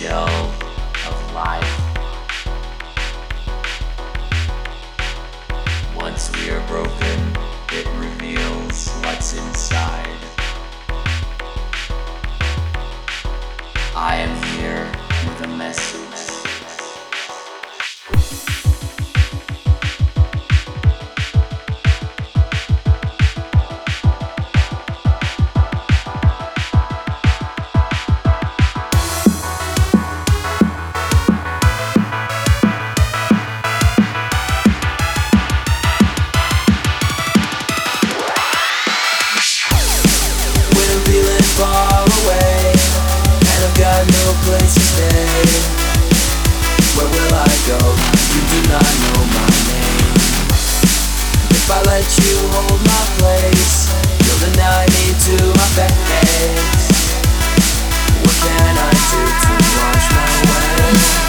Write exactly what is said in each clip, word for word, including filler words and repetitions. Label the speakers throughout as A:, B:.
A: shell of life. Once we are broken, it reveals what's inside. I am here with a message.
B: Far away, and I've got no place to stay. Where will I go? You do not know my name. If I let you hold my place, you'll deny me to my face. What can I do to wash my way?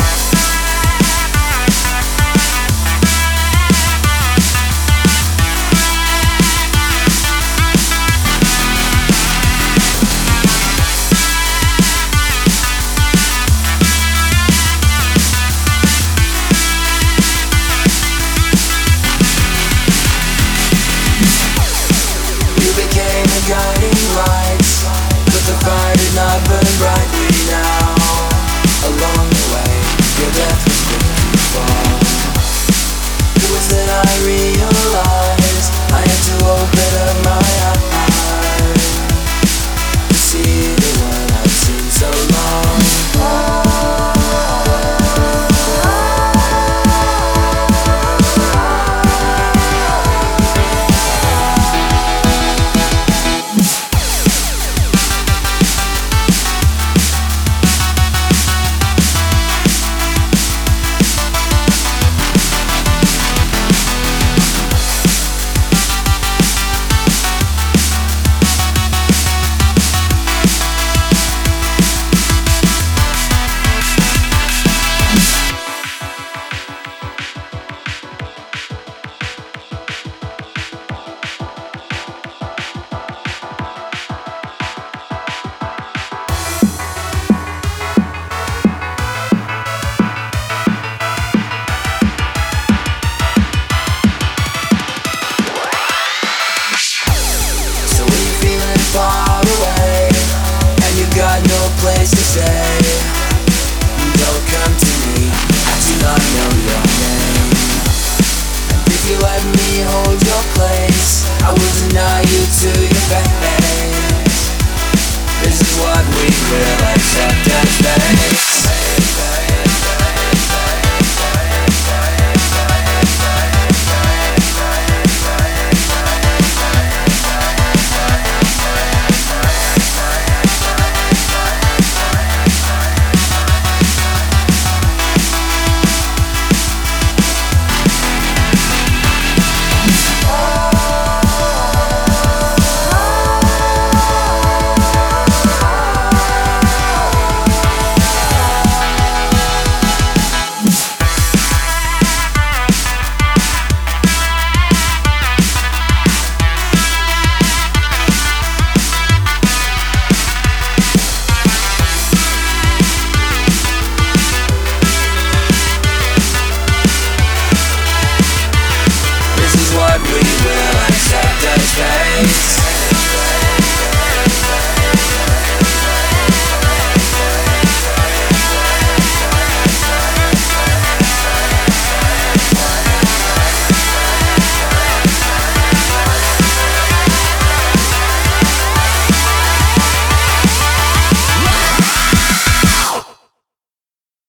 B: Guiding lights, but the fire did not burn brightly now. Along the way, your death was quick to fall. It was then I realized I had to open up my eyes to see the one I'd seen so long. Far away, and you got no place to stay. Don't come to me, I do not know your name. And if you let me hold your place, I will deny you to your face. This is what we will accept.